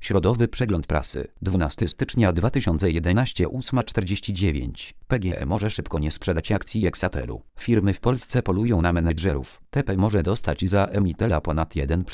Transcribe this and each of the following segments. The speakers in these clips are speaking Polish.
Środowy przegląd prasy. 12 stycznia 2011 8:49. PGE może szybko nie sprzedać akcji Exatelu. Firmy w Polsce polują na menedżerów. TP może dostać za Emitela ponad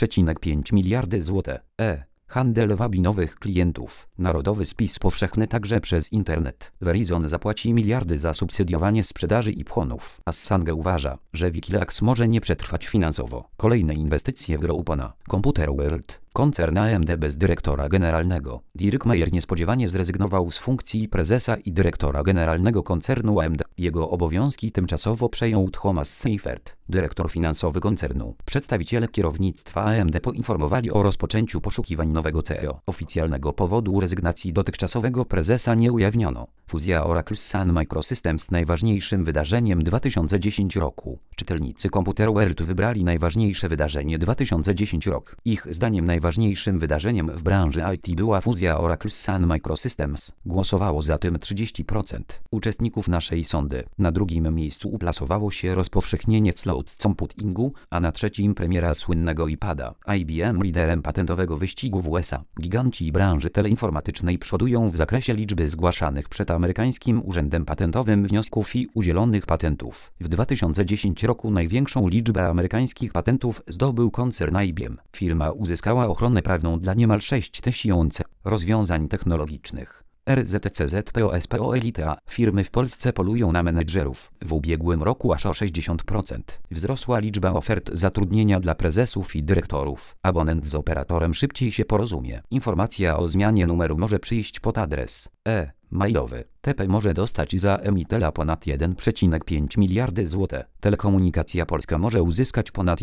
1,5 miliardy zł. Handel wabi nowych klientów. Narodowy spis powszechny także przez internet. Verizon zapłaci miliardy za subsydiowanie sprzedaży iPhone'ów. Assange uważa, że Wikileaks może nie przetrwać finansowo. Kolejne inwestycje w Groupona. Computer World. Koncern AMD bez dyrektora generalnego. Dirk Meyer niespodziewanie zrezygnował z funkcji prezesa i dyrektora generalnego koncernu AMD. Jego obowiązki tymczasowo przejął Thomas Seifert, dyrektor finansowy koncernu. Przedstawiciele kierownictwa AMD poinformowali o rozpoczęciu poszukiwań nowego CEO. Oficjalnego powodu rezygnacji dotychczasowego prezesa nie ujawniono. Fuzja Oracle z Sun Microsystems najważniejszym wydarzeniem 2010 roku. Czytelnicy Computer World wybrali najważniejsze wydarzenie 2010 rok. Ich zdaniem najważniejszym wydarzeniem w branży IT była fuzja Oracle z Sun Microsystems. Głosowało za tym 30% uczestników naszej sondy. Na drugim miejscu uplasowało się rozpowszechnienie cloud computingu, a na trzecim premiera słynnego iPada. IBM liderem patentowego wyścigu w USA. Giganci branży teleinformatycznej przodują w zakresie liczby zgłaszanych przed amerykańskim urzędem patentowym wniosków i udzielonych patentów. W 2010 roku największą liczbę amerykańskich patentów zdobył koncern IBM. Firma uzyskała ochronę prawną dla niemal 6000 rozwiązań technologicznych. RZCZ-POSPO Elite. Firmy w Polsce polują na menedżerów. W ubiegłym roku aż o 60% wzrosła liczba ofert zatrudnienia dla prezesów i dyrektorów. Abonent z operatorem szybciej się porozumie. Informacja o zmianie numeru może przyjść pod adres mailowy. TP może dostać za Emitela ponad 1,5 miliardy zł. Telekomunikacja Polska może uzyskać ponad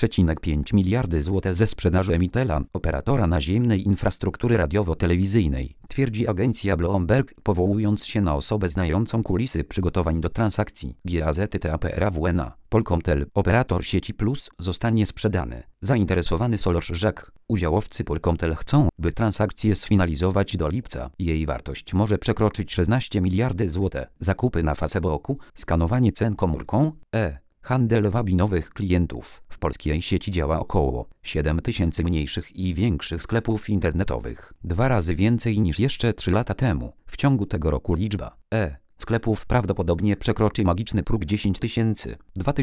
1,5 miliardy zł ze sprzedaży Emitela, operatora naziemnej infrastruktury radiowo-telewizyjnej, twierdzi agencja Bloomberg, powołując się na osobę znającą kulisy przygotowań do transakcji. GAZTAPRAWNA. Polkomtel, operator sieci Plus, zostanie sprzedany. Zainteresowany Solarz rzekł. Udziałowcy Polkomtel chcą, by transakcję sfinalizować do lipca. Jej wartość może przekroczyć 16 miliardy zł. Zakupy na Facebooku, skanowanie cen komórką, handel wabi nowych klientów. W polskiej sieci działa około 7000 mniejszych i większych sklepów internetowych. 2 razy więcej niż jeszcze 3 lata temu. W ciągu tego roku liczba sklepów prawdopodobnie przekroczy magiczny próg 10 000.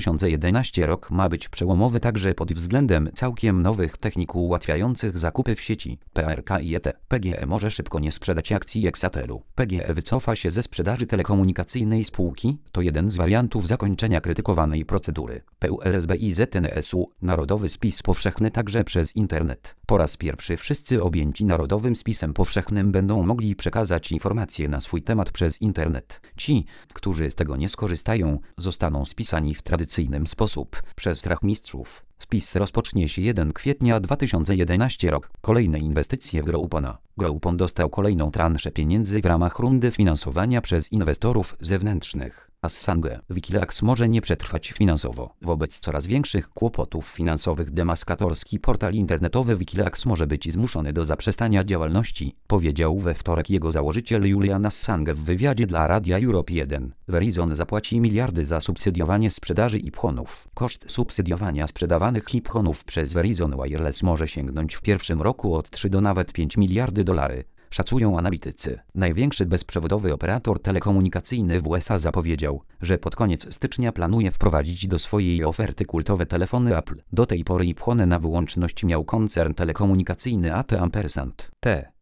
2011 rok ma być przełomowy także pod względem całkiem nowych technik ułatwiających zakupy w sieci. PRK i ET. PGE może szybko nie sprzedać akcji Exatelu. PGE wycofa się ze sprzedaży telekomunikacyjnej spółki. To jeden z wariantów zakończenia krytykowanej procedury. PULSB i ZNSU. Narodowy spis powszechny także przez internet. Po raz pierwszy wszyscy objęci narodowym spisem powszechnym będą mogli przekazać informacje na swój temat przez internet. Ci, którzy z tego nie skorzystają, zostaną spisani w tradycyjny sposób, przez rachmistrzów. Spis rozpocznie się 1 kwietnia 2011 rok. Kolejne inwestycje w Groupona. Groupon dostał kolejną transzę pieniędzy w ramach rundy finansowania przez inwestorów zewnętrznych. Assange. Wikileaks może nie przetrwać finansowo. Wobec coraz większych kłopotów finansowych demaskatorski portal internetowy Wikileaks może być zmuszony do zaprzestania działalności, powiedział we wtorek jego założyciel Julian Assange w wywiadzie dla Radia Europe 1. Verizon zapłaci miliardy za subsydiowanie sprzedaży iPhone'ów. Koszt subsydiowania sprzedawanych iPhone'ów przez Verizon Wireless może sięgnąć w pierwszym roku od 3 do nawet 5 miliardy dolarów. Szacują analitycy. Największy bezprzewodowy operator telekomunikacyjny w USA zapowiedział, że pod koniec stycznia planuje wprowadzić do swojej oferty kultowe telefony Apple. Do tej pory iPhone na wyłączność miał koncern telekomunikacyjny AT&T.